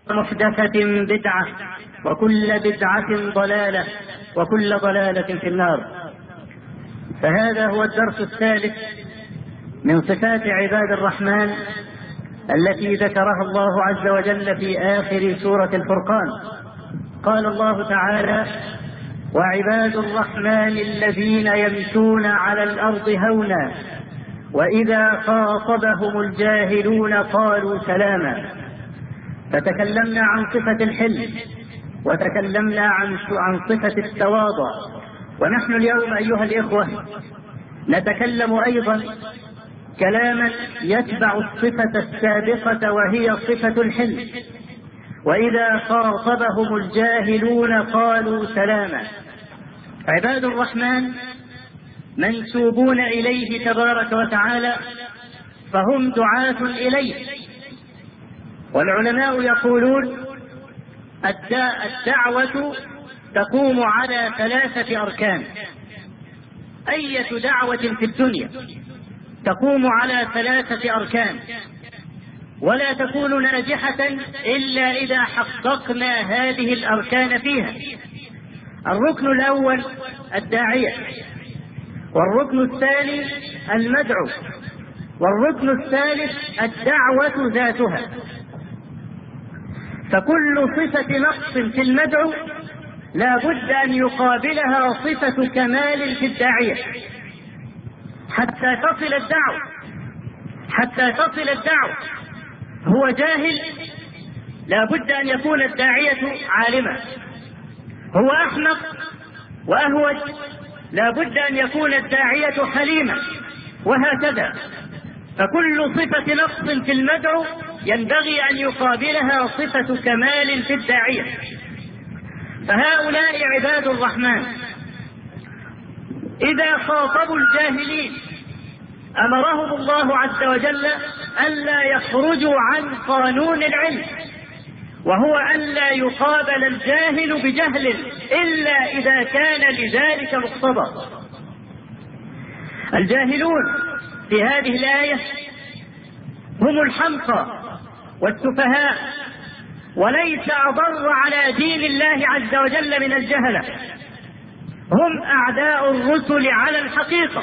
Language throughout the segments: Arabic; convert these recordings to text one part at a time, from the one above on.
محدثة بدعة وكل بدعة ضلالة وكل ضلالة في النار. فهذا هو الدرس الثالث من صفات عباد الرحمن التي ذكرها الله عز وجل في آخر سورة الفرقان. قال الله تعالى: وعباد الرحمن الذين يمشون على الأرض هونا وإذا خاطبهم الجاهلون قالوا سلاما. فتكلمنا عن صفة الحلم وتكلمنا عن صفة التواضع، ونحن اليوم أيها الإخوة نتكلم أيضا كلاما يتبع الصفة السابقة وهي صفة الحلم. وإذا خاطبهم الجاهلون قالوا سلاما. عباد الرحمن منسوبون إليه تبارك وتعالى، فهم دعاة إليه. والعلماء يقولون الدعوة تقوم على 3 أركان. أية دعوة في الدنيا تقوم على 3 أركان، ولا تكون ناجحة إلا إذا حققنا هذه الأركان فيها. الركن الأول الداعية، والركن الثاني المدعو، والركن الثالث الدعوة ذاتها. فكل صفة نقص في المدعو لا بد أن يقابلها صفة كمال في الداعية حتى تصل الدعوة. هو جاهل، لا بد أن يكون الداعية عالما. هو أحمق وأهوج، لا بد أن يكون الداعية حليما، وهكذا. فكل صفة نقص في المدعو ينبغي أن يقابلها صفة كمال في الداعية. فهؤلاء عباد الرحمن إذا خاطبوا الجاهلين أمرهم الله عز وجل ألا يخرجوا عن قانون العلم، وهو ألا يقابل الجاهل بجهل إلا إذا كان لذلك مقتضى. الجاهلون في هذه الآية هم الحمقى والسفهاء، وليس أضر على دين الله عز وجل من الجهلة. هم أعداء الرسل على الحقيقة،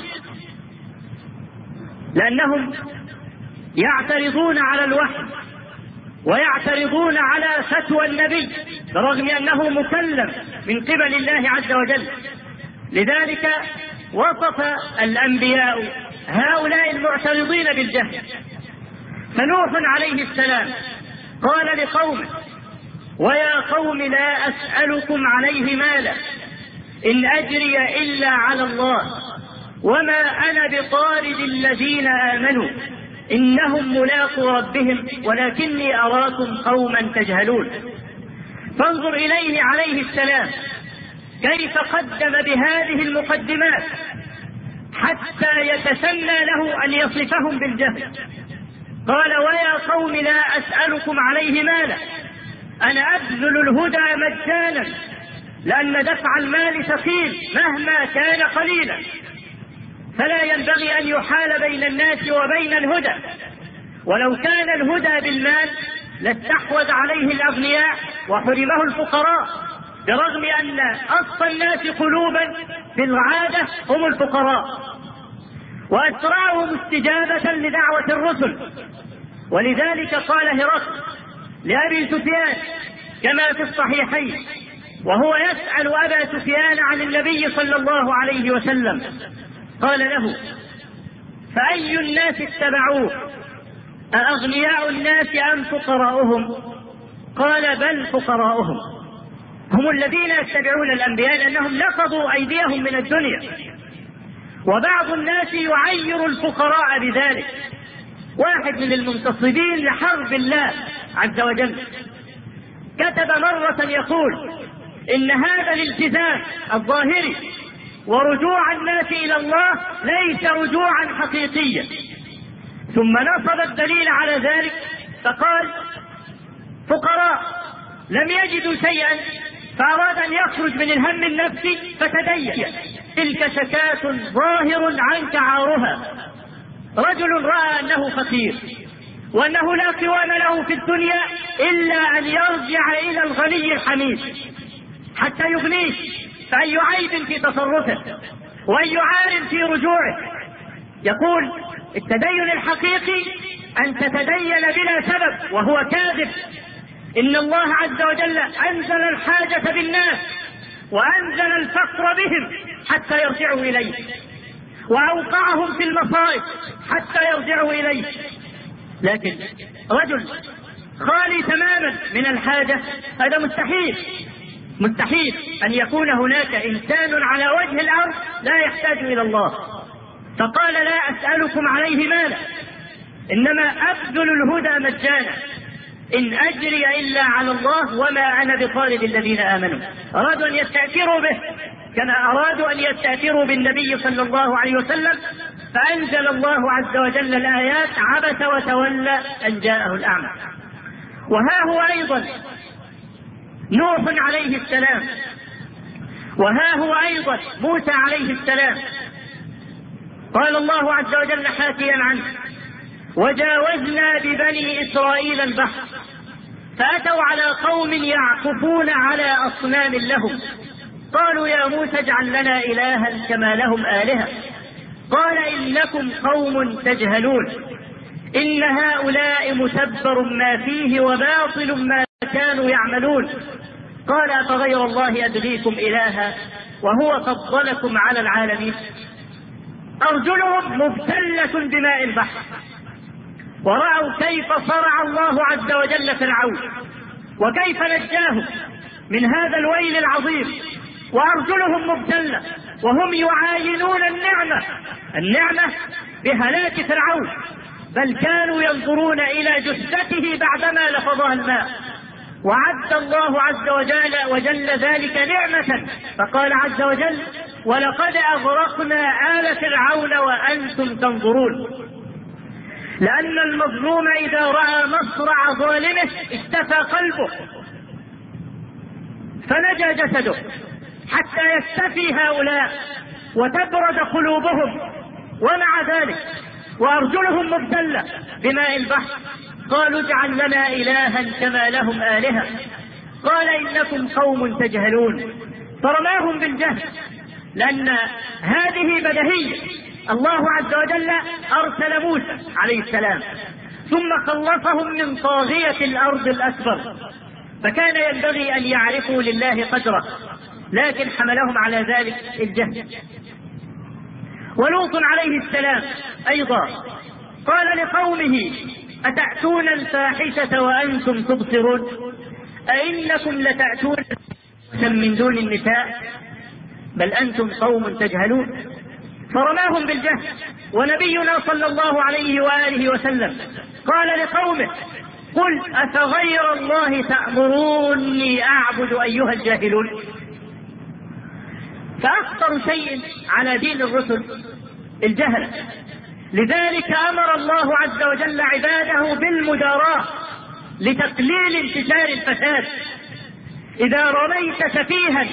لأنهم يعترضون على الوحي ويعترضون على فتوى النبي برغم أنه مكلم من قبل الله عز وجل. لذلك وصف الأنبياء هؤلاء المعترضين بالجهل. فنوح عليه السلام قال لقومه: ويا قوم لا أسألكم عليه مالا إن أجري إلا على الله وما أنا بطارد الذين آمنوا إنهم ملاقوا ربهم ولكني أراكم قوما تجهلون. فانظر إليه عليه السلام كيف قدم بهذه المقدمات حتى يتسنى له أن يصفهم بالجهل. قال: ويا قوم لا أسألكم عليه مالا، أنا أبذل الهدى مجانا، لأن دفع المال ثقيل مهما كان قليلا، فلا ينبغي أن يحال بين الناس وبين الهدى. ولو كان الهدى بالمال لاستحوذ عليه الأغنياء وحرمه الفقراء، برغم أن أصفى الناس قلوبا في العادة هم الفقراء، وأسرعهم استجابة لدعوة الرسل. ولذلك قال هرقل لأبي سفيان كما في الصحيحين وهو يسأل أبا سفيان عن النبي صلى الله عليه وسلم، قال له: فأي الناس اتبعوه، أأغنياء الناس أم فقراؤهم؟ قال: بل فقراؤهم. هم الذين يتبعون الأنبياء لأنهم نقضوا أيديهم من الدنيا. وبعض الناس يعير الفقراء بذلك. واحد من المنتصبين لحرب الله عز وجل كتب مرة يقول: إن هذا الالتزام الظاهري ورجوع الناس إلى الله ليس رجوعا حقيقيا. ثم نصب الدليل على ذلك فقال: فقراء لم يجدوا شيئا فأراد أن يخرج من الهم النفسي فتدين. تلك شكاة ظاهر عنك عارها. رجل رأى أنه فقير وأنه لا قوام له في الدنيا إلا أن يرجع إلى الغني الحميد حتى يغنيه، فأي عيب في تصرفه وأي عار في رجوعه. يقول التدين الحقيقي أن تتدين بلا سبب، وهو كاذب. إن الله عز وجل أنزل الحاجة بالناس وأنزل الفقر بهم حتى يرجعوا إليه، وأوقعهم في المصائب حتى يرجعوا إليه. لكن رجل خالي تماما من الحاجة هذا مستحيل. مستحيل أن يكون هناك إنسان على وجه الأرض لا يحتاج إلى الله. فقال لا أسألكم عليه مالا إنما أبذل الهدى مجانا إن أجري إلا على الله وما أنا بطارد الذين آمنوا. أرادوا أن يستأثروا به كما أرادوا أن يستأثروا بالنبي صلى الله عليه وسلم، فأنزل الله عز وجل الآيات عبس وتولى أن جاءه الأعمى. وها هو أيضا نوح عليه السلام، وها هو أيضا موسى عليه السلام. قال الله عز وجل حاكيا عنه وجاوزنا ببني إسرائيل البحر فأتوا على قوم يعكفون على أصنام لهم قالوا يا موسى اجعل لنا إلها كما لهم آلهة قال إنكم قوم تجهلون إن هؤلاء متبر ما فيه وباطل ما كانوا يعملون قال أفغير الله أبغيكم إلها وهو فضلكم على العالمين. أرجلهم مبتلة بماء البحر ورأوا كيف صرع الله عز وجل فرعون وكيف نجاه من هذا الويل العظيم، وأرجلهم مبتلة وهم يعاينون النعمة بهلاك فرعون، بل كانوا ينظرون إلى جثته بعدما لفظها الماء. وعد الله عز وجل ذلك نعمة، فقال عز وجل ولقد أغرقنا آل فرعون وأنتم تنظرون. لأن المظلوم إذا رأى مصرع ظالمه استفى قلبه فنجا جسده حتى يستفي هؤلاء وتبرد قلوبهم. ومع ذلك وأرجلهم مبتلة بماء البحر قالوا اجعل لنا إلها كما لهم آلهة قال إنكم قوم تجهلون. فرماهم بالجهل، لأن هذه بديهية. الله عز وجل أرسل موسى عليه السلام ثم خلصهم من طاغية الأرض الأكبر، فكان ينبغي أن يعرفوا لله قدره، لكن حملهم على ذلك الجهل. ولوط عليه السلام أيضا قال لقومه أتأتون الفاحشة وأنتم تبصرون أئنكم لتأتون من دون النساء بل أنتم قوم تجهلون. فرماهم بالجهل. ونبينا صلى الله عليه وآله وسلم قال لقومه قل أفغير الله تأمروني أعبد أيها الجاهلون. فأخطر شيء على دين الرسل الجهل، لذلك أمر الله عز وجل عباده بالمداراة لتقليل انتشار الفساد. إذا رميت سفيها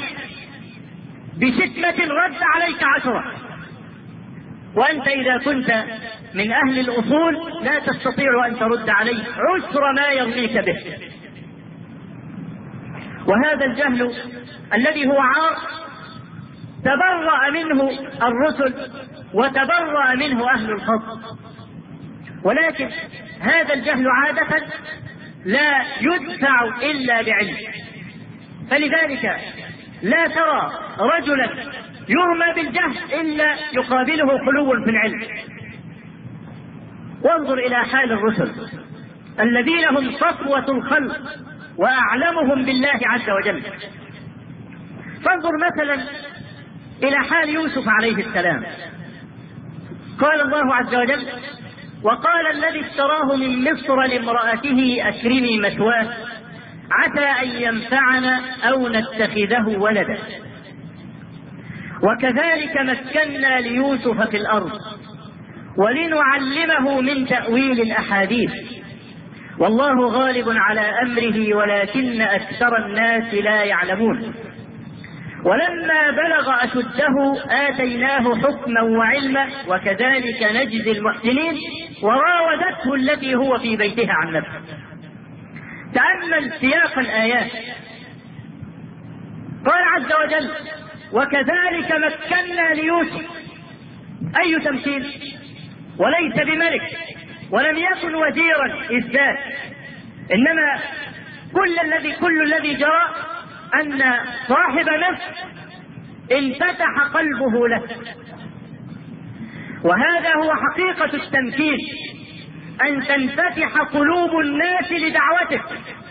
بشتمة رد عليك 10، وأنت إذا كنت من أهل الأصول لا تستطيع أن ترد عليه 10 ما يرميك به. وهذا الجهل الذي هو عار تبرأ منه الرسل وتبرأ منه أهل الفضل، ولكن هذا الجهل عادة لا يدفع إلا بعلم. فلذلك لا ترى رجلا يرمى بالجهل إلا يقابله خلو في العلم. وانظر إلى حال الرسل الذين هم صفوة الخلق وأعلمهم بالله عز وجل. فانظر مثلا إلى حال يوسف عليه السلام. قال الله عز وجل وقال الذي اشتراه من مصر لامرأته أكرمي مثواه عسى أن ينفعنا أو نتخذه ولدا وكذلك مكنا ليوسف في الأرض ولنعلمه من تأويل الأحاديث والله غالب على أمره ولكن أكثر الناس لا يعلمون. ولما بلغ أشده آتيناه حكما وعلما وكذلك نجزي المحسنين وراودته التي هو في بيتها عن نفسه. تأمل سياق الآيات. قال عز وجل: وكذلك مكنا ليوسف. أي تمثيل؟ وليس بملك ولم يكن وزيرا إذ ذاك، إنما كل الذي جرى أن صاحب مصر انفتح قلبه له، وهذا هو حقيقة التمكين، أن تنفتح قلوب الناس لدعوتك.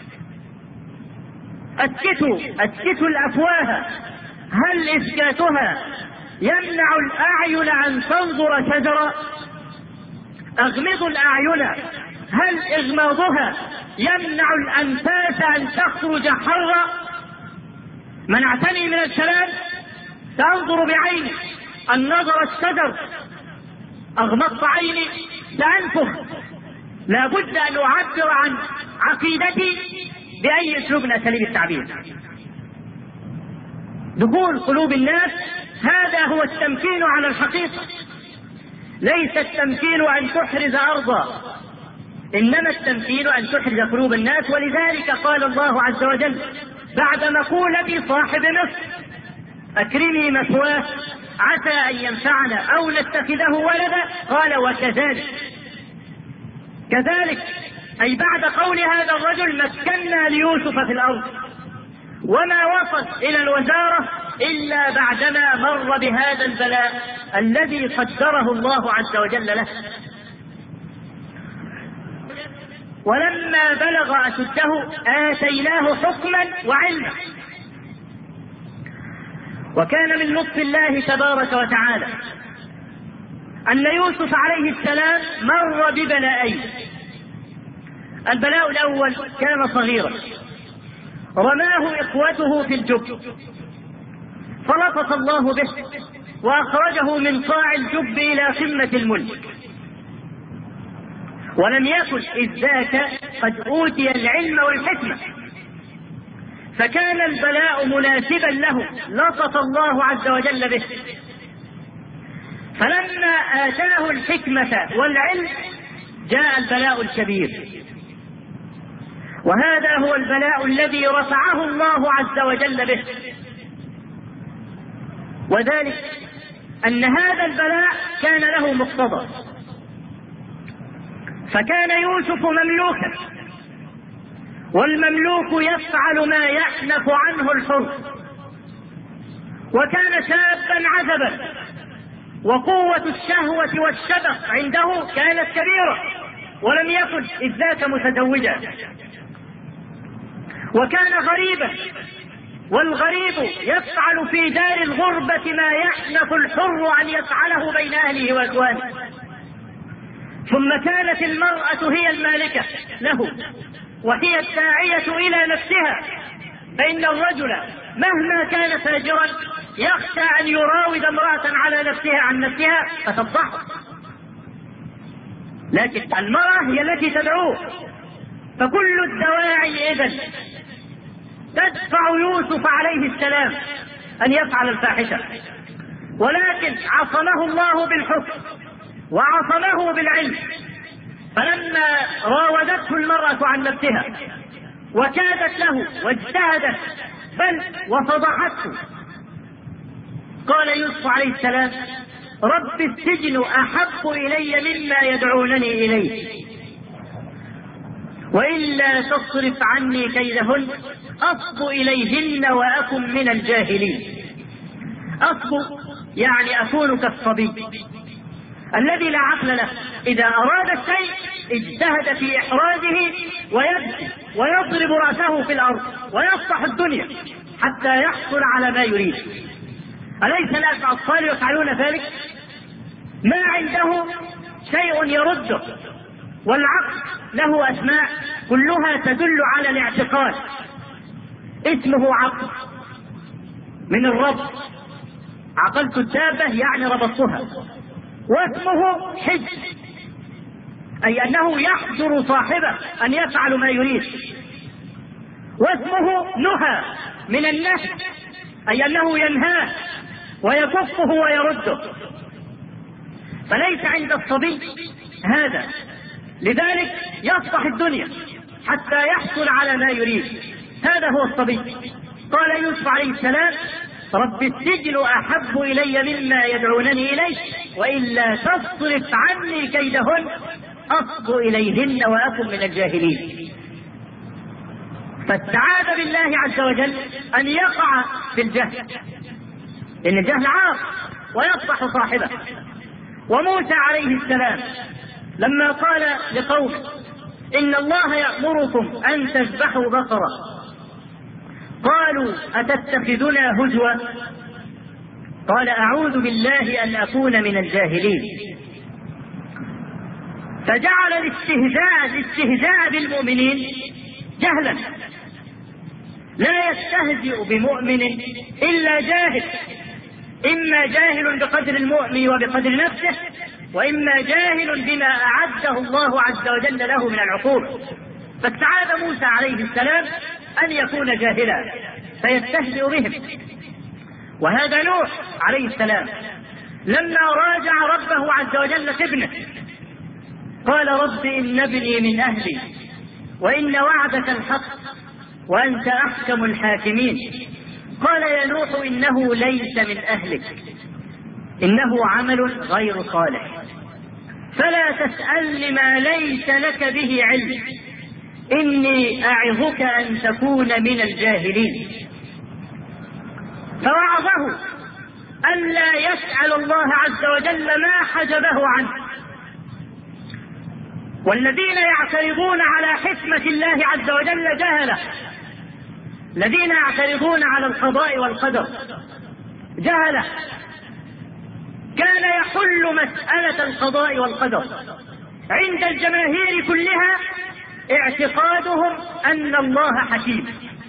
أسكتوا الأفواه، هل إسكاتها يمنع الأعين عن تنظر شجرا؟ أغمضوا الأعين، هل إغماضها يمنع الأنفاس أن تخرج حرا؟ منعتني من الكلام تنظر بعيني، النظر الشجر، أغمضت عيني سأنفخ. لا بد أن أعبر عن عقيدتي بأي أسلوب من أساليب التعبير. دخول قلوب الناس هذا هو التمكين على الحقيقة. ليس التمكين أن تحرز أرضا، إنما التمكين أن تحرز قلوب الناس. ولذلك قال الله عز وجل بعد مقولة صاحب مصر: أكرمي مثواه عسى أن ينفعنا أو نتخذه ولدا، قال: وكذلك. كذلك أي بعد قول هذا الرجل مكنا ليوسف في الأرض، وما وصل إلى الوزارة إلا بعدما مر بهذا البلاء الذي قدره الله عز وجل له. ولما بلغ أشده آتيناه حكما وعلما. وكان من لطف الله تبارك وتعالى أن يوسف عليه السلام مر ببلاءين. البلاء الأول كان صغيرا، رماه إخوته في الجب فلطف الله به وأخرجه من قاع الجب إلى قمة الملك، ولم يكن إذ ذاك قد أوتي العلم والحكمة، فكان البلاء مناسبا له، لطف الله عز وجل به. فلما آتاه الحكمة والعلم جاء البلاء الكبير، وهذا هو البلاء الذي رفعه الله عز وجل به. وذلك أن هذا البلاء كان له مقتضى، فكان يوسف مملوكا، والمملوك يفعل ما يحنف عنه الحر، وكان شابا عزبا، وقوة الشهوة والشبق عنده كانت كبيرة، ولم يكن إذ ذاك متزوجا، وكان غريبا، والغريب يفعل في دار الغربة ما يحنف الحر أن يفعله بين أهله وإخوانه. ثم كانت المرأة هي المالكة له، وهي الداعية إلى نفسها، فإن الرجل مهما كان فاجرا يخشى أن يراود امرأة على نفسها عن نفسها فتفضحه، لكن المرأة هي التي تدعوه. فكل الدواعي إذن تدفع يوسف عليه السلام أن يفعل الفاحشة، ولكن عصمه الله بالحكم وعصمه بالعلم. فلما راودته المرأة عن نفسها وكادت له واجتهدت بل وفضحته، قال يوسف عليه السلام: رب السجن أحب إلي مما يدعونني إليه، وإلا تصرف عني كيدهن أصب إليهن وأكن من الجاهلين. أصب يعني أكون كالصبي الذي لا عقل له، إذا أراد الشيء اجتهد في إحرازه ويبكي ويضرب رأسه في الأرض ويصفح الدنيا حتى يحصل على ما يريد. أليس الأطفال يفعلون ذلك؟ ما عنده شيء يرده، والعقل له أسماء كلها تدل على الاعتقاد. اسمه عقل من الربط، عقلت الدابة يعني ربطتها، واسمه حجر أي أنه يحجر صاحبه أن يفعل ما يريد، واسمه نهى من النهي أي أنه ينهاه ويكفه ويرده، فليس عند الصبي هذا. لذلك يصفح الدنيا حتى يحصل على ما يريد. هذا هو الصبي. قال يوسف عليه السلام: رب السجن أحب إلي مما يدعونني إليه وإلا تصرف عني كيدهن أصب إليهن وأكن من الجاهلين. فاستعاذ بالله عز وجل أن يقع في الجهل، إن الجهل عار ويصبح صاحبه. وموسى عليه السلام لما قال لقومه: إن الله يأمركم أن تذبحوا بقرة، قالوا: أتتخذنا هزوا؟ قال: أعوذ بالله أن أكون من الجاهلين. فجعل الاستهزاء بالمؤمنين جهلا. لا يستهزئ بمؤمن إلا جاهل، إما جاهل بقدر المؤمن وبقدر نفسه، وإما جاهل بما أعده الله عز وجل له من العقوبة. فاستعاذ موسى عليه السلام أن يكون جاهلا فيستهزئ بهم. وهذا نوح عليه السلام لما راجع ربه عز وجل في ابنه قال: رب إن ابني من أهلي وإن وعدك الحق وأنت أحكم الحاكمين. قال: يا نوح إنه ليس من أهلك، إنه عمل غير صالح، فلا تسألني ما ليس لك به علم، إني أعظك أن تكون من الجاهلين. فوعظه ألا يسأل الله عز وجل ما حجبه عنه. والذين يعترضون على حكمة الله عز وجل جهلة، الذين يعترضون على القضاء والقدر جهلة. كان يحل مسألة القضاء والقدر عند الجماهير كلها اعتقادهم أن الله حكيم،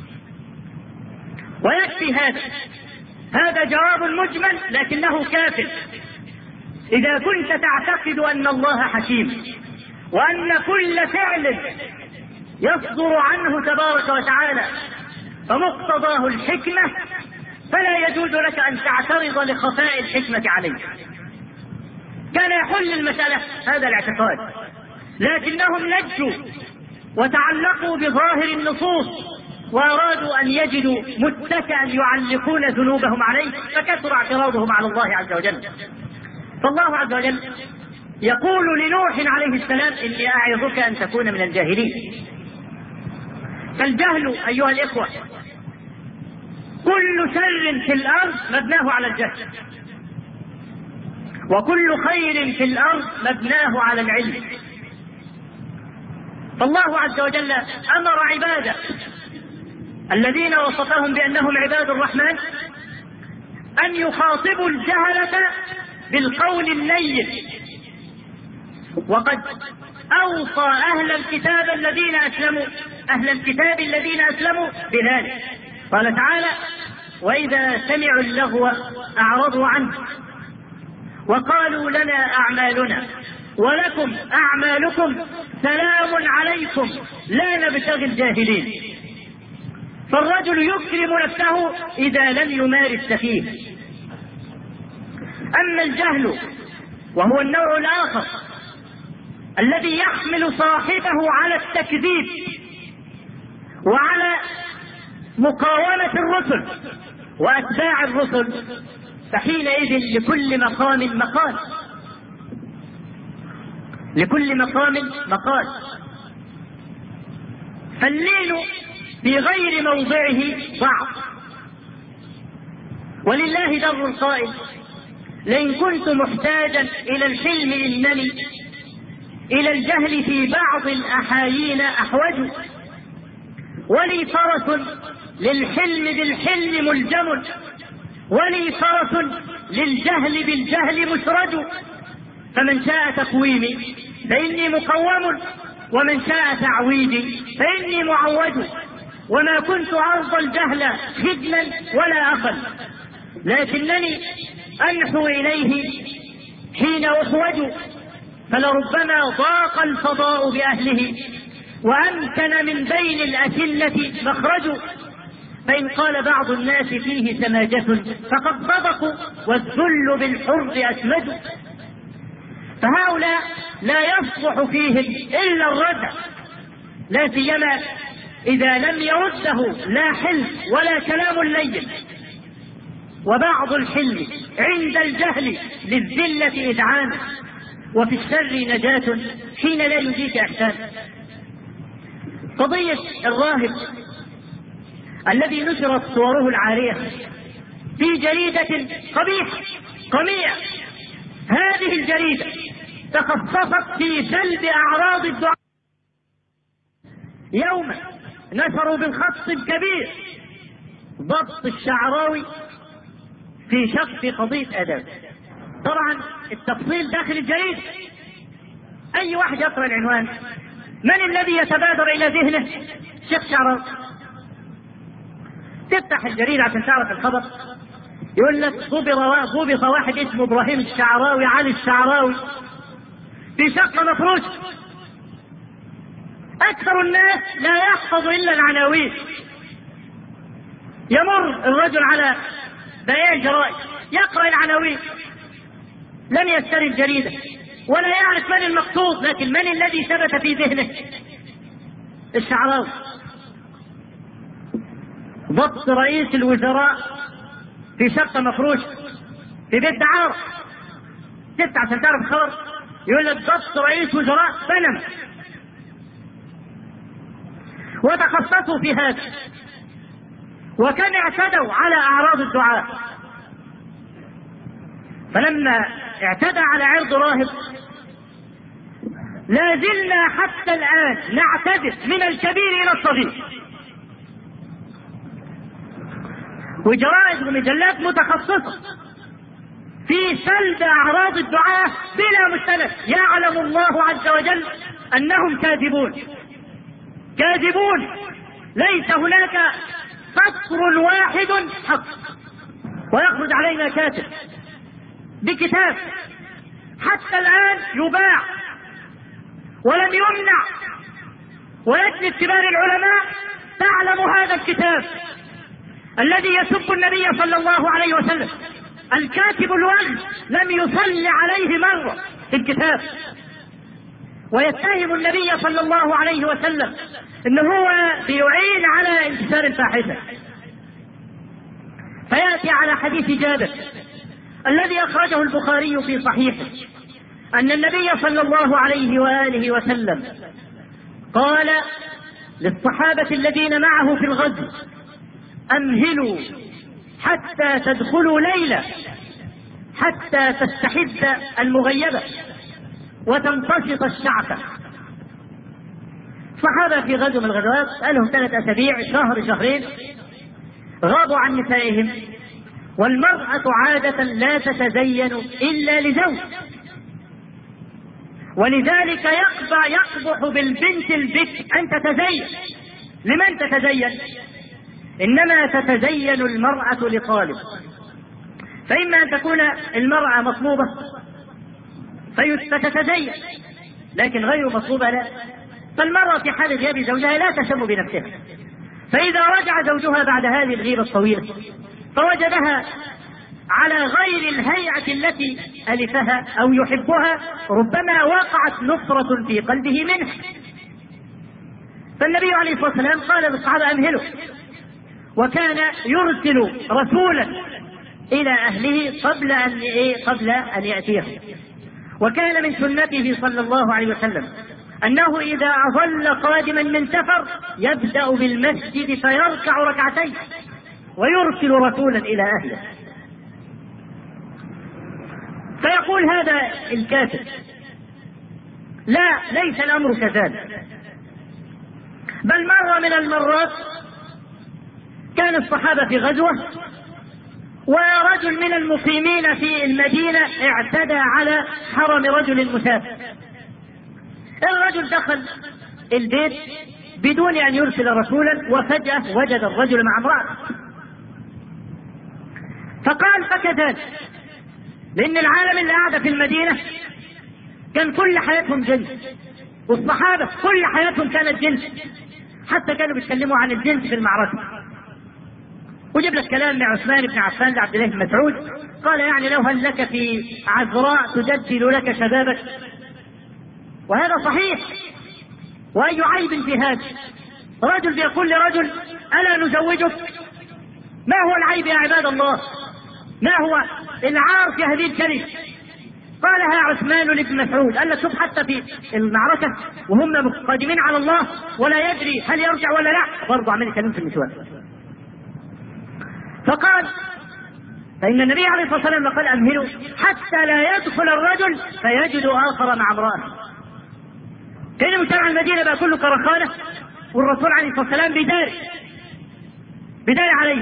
ويكفي هذا جواب مجمل لكنه كاف. إذا كنت تعتقد أن الله حكيم وأن كل فعل يصدر عنه تبارك وتعالى فمقتضاه الحكمة، فلا يجوز لك أن تعترض لخفاء الحكمة عليك. كان يحل المسألة هذا الاعتقاد، لكنهم لجوا وتعلقوا بظاهر النصوص وأرادوا أن يجدوا متكئا يعلقون ذنوبهم عليه، فكثر اعتراضهم على الله عز وجل. فالله عز وجل يقول لنوح عليه السلام: إني أعظك أن تكون من الجاهلين. فالجهل أيها الإخوة كل شر في الأرض مبناه على الجهل، وكل خير في الأرض مبناه على العلم. فالله عز وجل أمر عباده الذين وصفهم بأنهم عباد الرحمن أن يخاطبوا الجهلة بالقول اللين، وقد أوصى أهل الكتاب الذين أسلموا بذلك. قال تعالى: وإذا سمعوا اللغو أعرضوا عنه وقالوا لنا أعمالنا ولكم أعمالكم سلام عليكم لا نبتغي الجاهلين. فالرجل يكرم نفسه إذا لم يمارس فيه. أما الجهل وهو النوع الآخر الذي يحمل صاحبه على التكذيب وعلى مقاومة الرسل وأتباع الرسل، فحينئذ لكل مقام مقال، لكل مقام مقال. فاللين في غير موضعه ضعف. ولله در القائل: لئن كنت محتاجا إلى الحلم إنني إلى الجهل في بعض الأحايين أحوج، ولي فرس للحلم بالحلم ملجم، ولي فرس للجهل بالجهل مسرج. فمن شاء تقويمي فإني مقوم، ومن شاء تعويدي فإني معود. وما كنت أرضى الجهل خجلا ولا أقل، لكنني أنحو إليه حين أحوج. فلربما ضاق الفضاء بأهله وأمكن من بين الأسلة مخرج. فإن قال بعض الناس فيه سماجة فقد صدقوا، والذل بالحر أسمد. فهؤلاء لا يصلح فيهم إلا الردع، لا سيما إذا لم يرده لا حلم ولا كلام لين. وبعض الحلم عند الجهل للذلة إذعان، وفي الشر نجاة حين لا يجيك إحسان. قضية الراهب الذي نشرت صوره العارية في جريدة قبيحة قميئة، هذه الجريدة تخصصت في سلب أعراض الدعاء. يوما نشروا بالخط الكبير ضبط الشعراوي في شق قضية آداب. طبعا التفصيل داخل الجريدة، أي واحد يقرأ العنوان من الذي يتبادر إلى ذهنه؟ شيخ شعراوي. تفتح الجريدة عشان تعرف الخبر، يقول لك ضبط واحد اسمه إبراهيم الشعراوي علي الشعراوي في شقة مفروشة. أكثر الناس لا يحفظ إلا العناوين. يمر الرجل على بياع الجرائد يقرأ العناوين، لم يشتري الجريدة ولا يعرف من المقصود، لكن من الذي ثبت في ذهنه؟ الشعراوي. ضبط رئيس الوزراء في شقة مفروشة في بيت دعارة. تفتح عشان تعرف الخبر، يقول لك ضبط رئيس وزراء بنما. وتخصصوا في هذا، وكان اعتدوا على أعراض الدعاء. فلما اعتدى على عرض راهب لا زلنا حتى الآن نعتذر من الكبير إلى الصغير. وجرائد ومجلات متخصصة في سلب أعراض الدعاء بلا مستند. يعلم الله عز وجل أنهم كاذبون كاذبون، ليس هناك سطر واحد حق. ويخرج علينا كاتب بكتاب حتى الآن يباع ولم يمنع، ولجنة كبار العلماء تعلم هذا الكتاب الذي يسب النبي صلى الله عليه وسلم. الكاتب الوغد لم يصلي عليه مرة في الكتاب، ويتهم النبي صلى الله عليه وسلم انه هو بيعين على انتشار الفاحشة. فيأتي على حديث جابر الذي أخرجه البخاري في صحيحه أن النبي صلى الله عليه وآله وسلم قال للصحابة الذين معه في الغزو: أمهلوا حتى تدخلوا ليلة حتى تستحد المغيبة وتنتشط الشعثة. صحابة في غزو من الغزوات لهم 3 أسابيع، شهر شهرين، غابوا عن نسائهم، والمرأة عادة لا تتزين إلا لزوج، ولذلك يقبح بالبنت البكر أن تتزين. لمن تتزين؟ إنما تتزين المرأة لطالب، فإما أن تكون المرأة مطلوبة فتتزين، لكن غير مطلوبة لا. فالمرأة في حال غياب زوجها لا تهتم بنفسها، فإذا رجع زوجها بعد هذه الغيبة الطويلة فوجدها على غير الهيئة التي ألفها أو يحبها، ربما وقعت نفرة في قلبه منه. فالنبي عليه الصلاة والسلام قال للصحابة: أمهلوا. وكان يرسل رسولا إلى أهله قبل أن يأتيه. وكان من سنته صلى الله عليه وسلم أنه إذا أظل قادما من سفر يبدأ بالمسجد فيركع ركعتين ويرسل رسولا إلى أهله. فيقول هذا الكاتب: لا، ليس الأمر كذلك، بل مرة من المرات كان الصحابة في غزوة، ورجل من المقيمين في المدينة اعتدى على حرم رجل مسافر. الرجل دخل البيت بدون أن يرسل رسولا، وفجأة وجد الرجل مع امرأة، فقال: فكذلك، لأن العالم اللي قاعد في المدينة كان كل حياتهم جنس، والصحابة كل حياتهم كانت جنس، حتى كانوا بيتكلموا عن الجنس في المعركة. وجب لك كلام لعثمان بن عفان لعبد الله بن مسعود، قال يعني لو هل لك في عذراء تجدل لك شبابك؟ وهذا صحيح. وأي عيب في هذا؟ رجل بيقول لرجل ألا نزوجك؟ ما هو العيب يا عباد الله؟ ما هو العار في هذه الكلمة؟ قالها عثمان لابن مسعود، قال لك شوف حتى في المعركة وهم قادمين على الله ولا يدري هل يرجع ولا لا، برضه عمال يكلم في النسوان. فقال فإن النبي عليه الصلاة والسلام قال أمهلوا حتى لا يدخل الرجل فيجد آخر مع امرأة. كان مجتمع المدينة بقى كله كرخانة، والرسول عليه الصلاة والسلام بداري عليه،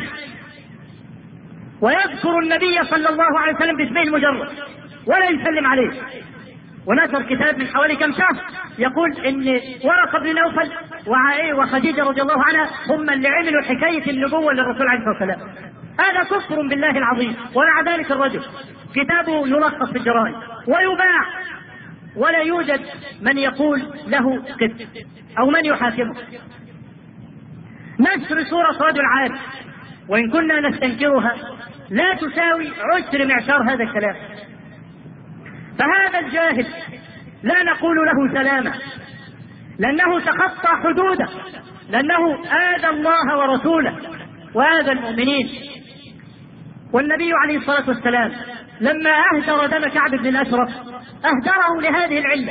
ويذكر النبي صلى الله عليه وسلم باسمه المجرد ولا يسلم عليه. ونشر كتاب من حوالي كم شهر يقول ان ورقة بن نوفل وخديجة رضي الله عنها هم اللي عملوا حكاية النبوة للرسول عليه الصلاة والسلام. هذا كفر بالله العظيم. ومع ذلك الرجل كتابه يلخص في الجرائد ويباع ولا يوجد من يقول له كذب او من يحاكمه. نشر صورة رجل عارف وان كنا نستنكرها لا تساوي عشر معشار هذا الكلام. فهذا الجاهل لا نقول له سلامة، لأنه تخطى حدوده، لأنه آذى الله ورسوله وآذى المؤمنين. والنبي عليه الصلاة والسلام لما أهدر دم كعب بن الأشرف أهدره لهذه العلة،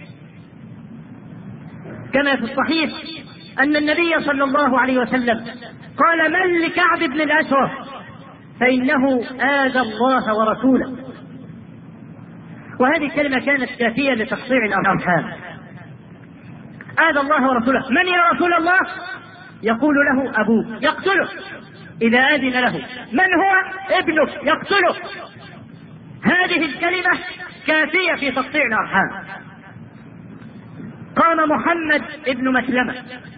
كما في الصحيح أن النبي صلى الله عليه وسلم قال من لكعب بن الأشرف فإنه آذى الله ورسوله. وهذه الكلمة كانت كافية لتقطيع الأرحام. آذى الله ورسوله. من يا رسول الله؟ يقول له أبوه، يقتله إذا أذن له. من هو؟ ابنك، يقتله. هذه الكلمة كافية في تقطيع الأرحام. قام محمد ابن مسلمة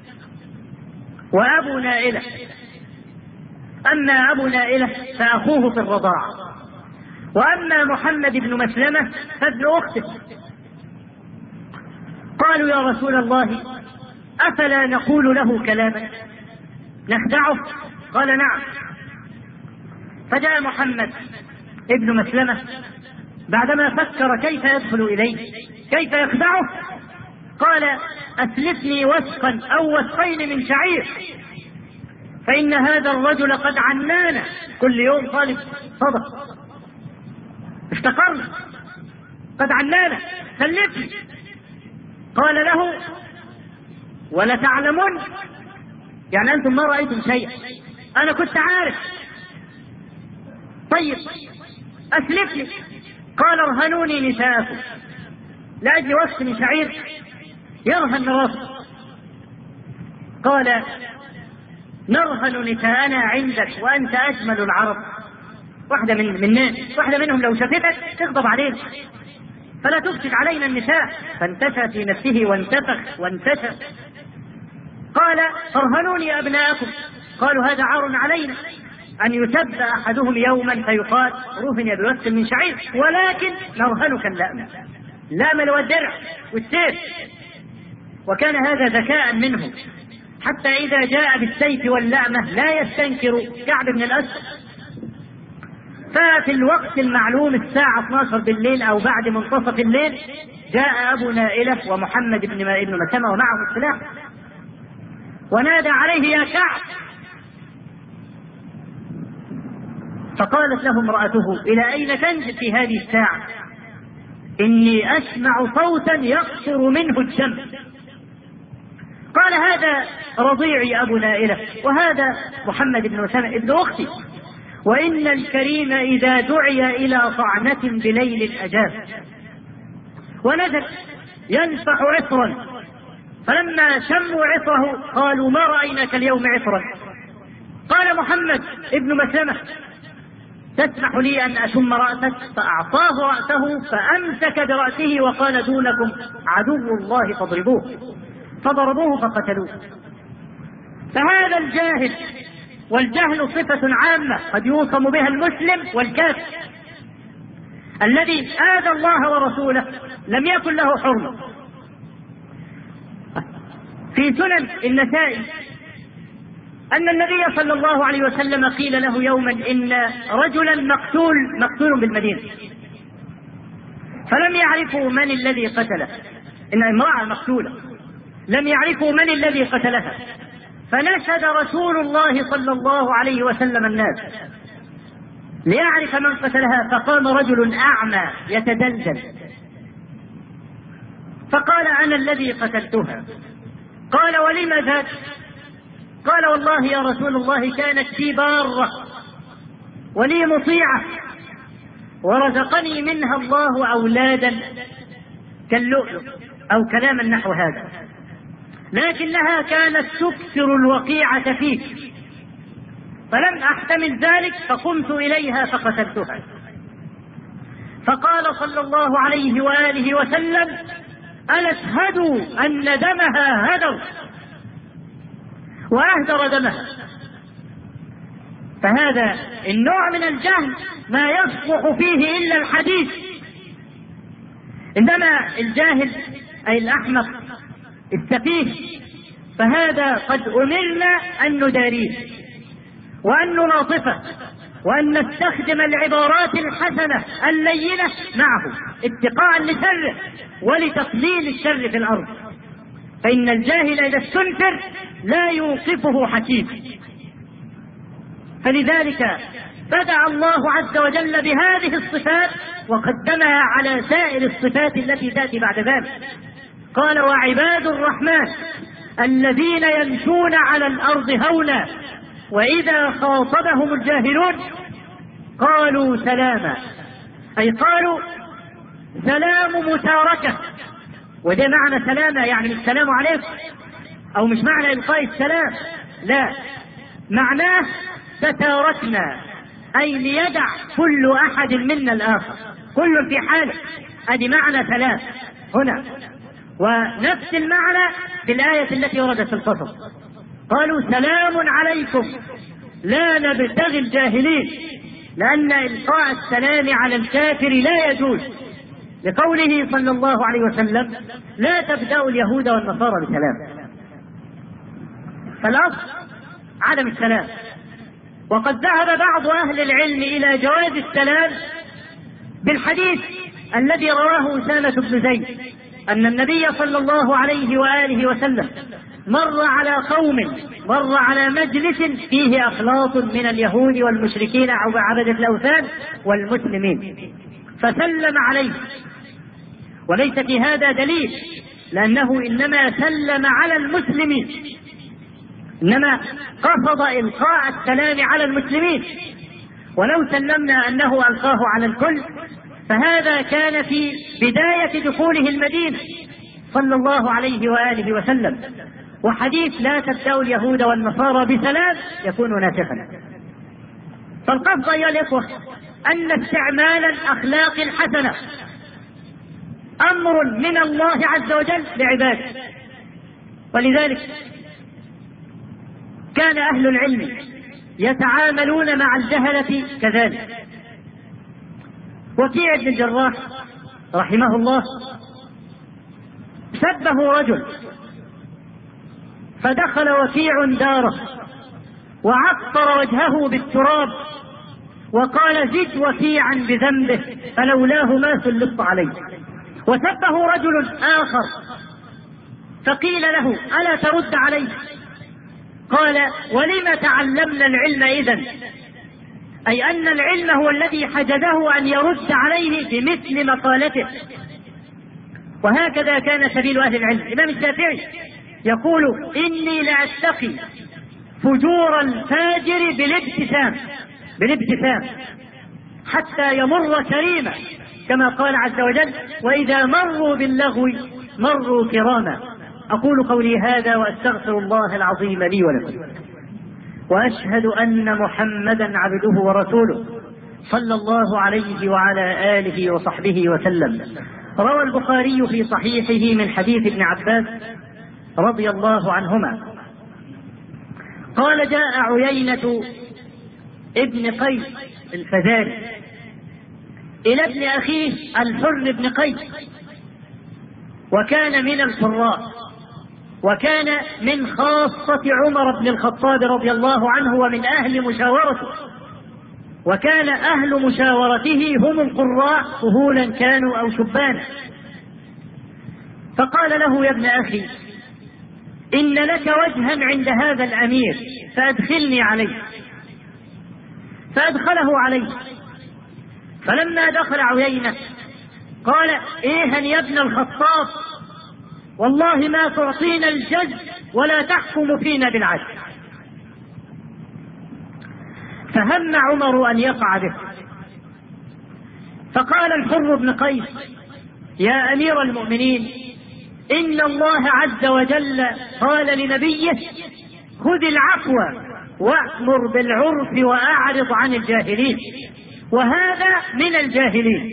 وأبو نائلة. أما أبو نائلة فأخوه في الرضاعة، وأما محمد بن مسلمة فابن أخته. قالوا يا رسول الله أفلا نقول له كلاما نخدعه؟ قال نعم. فجاء محمد ابن مسلمة بعدما فكر كيف يدخل إليه كيف يخدعه، قال أسلفني وسقا أو وسقين من شعير فإن هذا الرجل قد عنانا، كل يوم طالب صدق، افتقرنا، قد عنانا، سلفني. قال له ولتعلمون، يعني أنتم ما رأيتم شيئا، أنا كنت عارف. طيب أسلفني. قال ارهنوني نساءكم، لأجل وسق من شعير يرهن راسه. قال نرهن نساءنا عندك وأنت أجمل العرب. واحدة واحدة منهم لو شافتك تغضب علينا، فلا تفسد علينا النساء. فانتشى في نفسه وانتفخ وانتشى. قال ارهنوني أبناءكم. قالوا هذا عار علينا أن يسب أحدهم يوما فيقال رهن بوسق من شعير، ولكن نرهنك اللأم، اللأم اللي هو الدرع والسيف. وكان هذا ذكاء منهم، حتى إذا جاء بالسيف واللأمة لا يستنكر كعب بن الأسد. ففي الوقت المعلوم الساعة 12 بالليل أو بعد منتصف الليل جاء أبو نائلة ومحمد بن مسلمة ومعه السلاح، ونادى عليه يا كعب. فقالت له امرأته إلى أين تنزل في هذه الساعة؟ إني أسمع صوتا يقصر منه الدم. قال هذا رضيعي أبو نائلة وهذا محمد بن مسلمة ابن أختي، وإن الكريم إذا دعي إلى طعنة بليل أجاب. ونزل ينفح عطرا، فلما شموا عطره قالوا ما رأيناك اليوم عطرا. قال محمد ابن مسلمة تسمح لي أن أشم رأسك؟ فأعطاه رأسه فأمسك برأسه وقال دونكم عدو الله فاضربوه. فضربوه فقتلوه. فهذا الجاهل، والجهل صفة عامة قد يوصم بها المسلم والكافر، الذي آذى الله ورسوله لم يكن له حرمة. في سنن النسائي أن النبي صلى الله عليه وسلم قيل له يوما إن رجلا مقتول بالمدينة، فلم يعرفوا من الذي قتله، إن امرأة مقتولة لم يعرفوا من الذي قتلها، فنشد رسول الله صلى الله عليه وسلم الناس ليعرف من قتلها، فقام رجل أعمى يتدلدل فقال أنا الذي قتلتها. قال ولم ذاك؟ قال والله يا رسول الله كانت لي بارة ولي مطيعة ورزقني منها الله أولادا كاللؤلؤ أو كلاما نحو هذا، لكنها كانت تكثر الوقيعة فيك فلم أحتمل ذلك فقمت إليها فقتلتها. فقال صلى الله عليه وآله وسلم ألا اشهدوا أن دمها هدر وأهدر دمها. فهذا النوع من الجهل ما يصلح فيه إلا الحديث، إنما الجاهل أي الأحمق السفيه فهذا قد أمرنا أن نداريه وأن نلاطفه وأن نستخدم العبارات الحسنة اللينة معه اتقاء لشره ولتقليل الشر في الأرض، فإن الجاهل إذا استنفر لا يوقفه حكيم. فلذلك بدأ الله عز وجل بهذه الصفات وقدمها على سائر الصفات التي تأتي بعد ذلك. قال وعباد الرحمن الذين يمشون على الأرض هونا وإذا خاطبهم الجاهلون قالوا سلاما، أي قالوا سلام متاركة. وده معنى سلامة يعني مش السلام عليكم أو مش معنى إلقاء السلام، لا، معناه تتاركنا أي ليدع كل أحد منا الآخر، كل في حاله، أدي معنى سلام هنا. ونفس المعنى في الآية التي وردت في القصص قالوا سلام عليكم لا نبتغي الجاهلين، لأن إلقاء السلام على الكافر لا يجوز لقوله صلى الله عليه وسلم لا تبدأوا اليهود والنصارى بسلام. فالأصل عدم السلام، وقد ذهب بعض أهل العلم إلى جواز السلام بالحديث الذي رواه أسامة بن زيد أن النبي صلى الله عليه وآله وسلم مر على مجلس فيه أخلاط من اليهود والمشركين أو عبدة الأوثان والمسلمين فسلم عليه، وليس في هذا دليل لأنه إنما سلم على المسلمين، إنما قصد إلقاء السلام على المسلمين، ولو سلمنا أنه ألقاه على الكل فهذا كان في بداية دخوله المدينة صلى الله عليه وآله وسلم، وحديث لا تبدأوا اليهود والنصارى بسلام يكون ناسخا. فالقصد أيها الإخوة أن استعمال الأخلاق الحسنة أمر من الله عز وجل لعباده، ولذلك كان أهل العلم يتعاملون مع الجهلة كذلك. وكيع بن الجراح رحمه الله سبه رجل فدخل وكيع داره وعطر وجهه بالتراب وقال زد وكيعا بذنبه فلولاه ما سلطت عليه. وسبه رجل آخر فقيل له ألا ترد عليه؟ قال ولم تعلمنا العلم إذن؟ أي أن العلم هو الذي حجزه أن يرد عليه بمثل مقالته. وهكذا كان سبيل أهل العلم. الإمام الشافعي يقول إني لأتقي فجور الفاجر بالابتسام حتى يمر كريما، كما قال عز وجل وإذا مروا باللغو مروا كراما. أقول قولي هذا وأستغفر الله العظيم لي ولكم، وأشهد أن محمدا عبده ورسوله صلى الله عليه وعلى آله وصحبه وسلم. روى البخاري في صحيحه من حديث ابن عباس رضي الله عنهما قال جاء عيينة ابن قيس الفزاري إلى ابن أخيه الحر بن قيس وكان من القراء، وكان من خاصة عمر بن الخطاب رضي الله عنه ومن أهل مشاورته، وكان أهل مشاورته هم القراء كهولا كانوا أو شبانا. فقال له: يا ابن أخي، إن لك وجها عند هذا الأمير فأدخلني عليه. فأدخله عليه. فلما دخل عيينة قال: إيها يا ابن الخطاب، والله ما تعطينا الجد ولا تحكم فينا بالعدل. فهم عمر أن يقع به، فقال الحر بن قيس: يا أمير المؤمنين، إن الله عز وجل قال لنبيه: خذ العفو وأمر بالعرف وأعرض عن الجاهلين، وهذا من الجاهلين.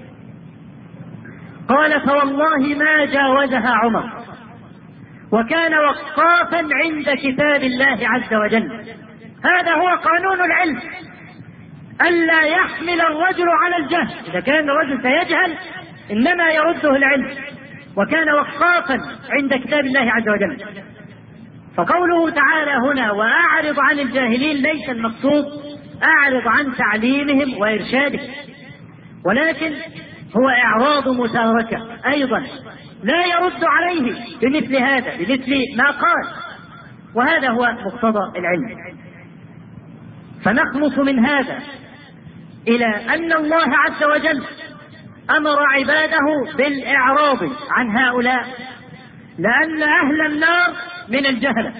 قال: فوالله ما جاوزها عمر، وكان وقافا عند كتاب الله عز وجل. هذا هو قانون العلم، ألا يحمل الرجل على الجهل. إذا كان الرجل سيجهل إنما يرده العلم، وكان وقافا عند كتاب الله عز وجل. فقوله تعالى هنا: وأعرض عن الجاهلين، ليس المقصود أعرض عن تعليمهم وإرشادهم، ولكن هو إعراض مشاركة أيضا، لا يرد عليه بمثل هذا، بمثل ما قال. وهذا هو مقتضى العلم. فنخلص من هذا إلى أن الله عز وجل أمر عباده بالإعراض عن هؤلاء، لأن أهل النار من الجهلة.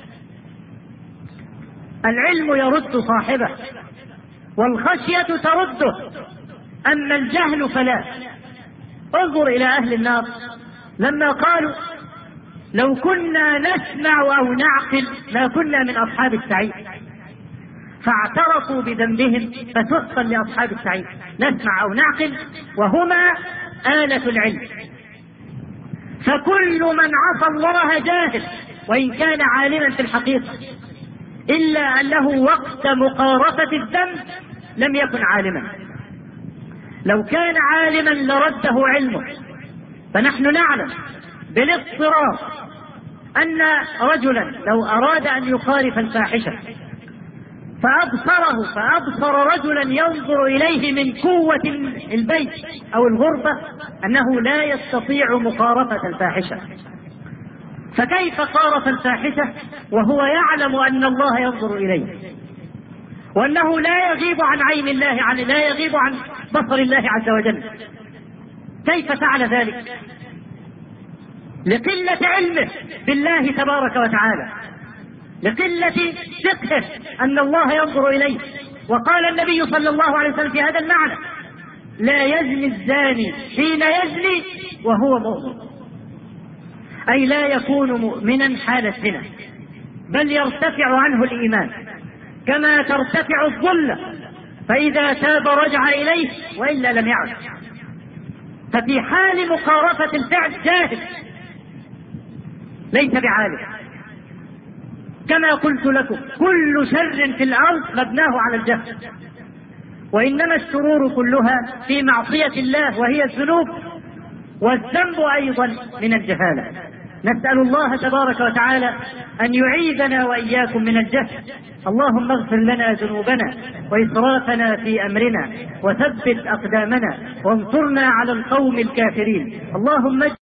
العلم يرد صاحبه، والخشية ترده، أما الجهل فلا. انظر إلى أهل النار لما قالوا: لو كنا نسمع أو نعقل ما كنا من أصحاب السعير، فاعترفوا بذنبهم فسحقا لأصحاب السعير. نسمع أو نعقل وهما آلة العلم. فكل من عصى الله جاهل وإن كان عالما في الحقيقة، إلا أنه وقت مقارفة الذنب لم يكن عالما. لو كان عالما لرده علمه. فنحن نعلم بالاضطرار أن رجلا لو أراد أن يخالف الفاحشة فأبصر رجلا ينظر إليه من قوة البيت أو الغربة أنه لا يستطيع مقارفة الفاحشة، فكيف قارف الفاحشة وهو يعلم أن الله ينظر إليه، وأنه لا يغيب عن عين الله، لا يغيب عن بصر الله عز وجل؟ كيف فعل ذلك؟ لقلة علمه بالله تبارك وتعالى، لقلة فقهه أن الله ينظر إليه. وقال النبي صلى الله عليه وسلم في هذا المعنى: لا يزني الزاني حين يزني وهو مؤمن، أي لا يكون مؤمنا حال الزنا، بل يرتفع عنه الإيمان كما ترتفع الظلة، فإذا تاب رجع إليه وإلا لم يعد. ففي حال مقارفة الفعل جاهل ليس بعالم. كما قلت لكم: كل شر في الأرض مبناه على الجهل، وإنما الشرور كلها في معصية الله وهي الذنوب، والذنب أيضا من الجهالة. نسأل الله تبارك وتعالى أن يعيذنا وإياكم من الجهل. اللهم اغفر لنا ذنوبنا وإسرافنا في أمرنا، وثبت أقدامنا، وانصرنا على القوم الكافرين. اللهم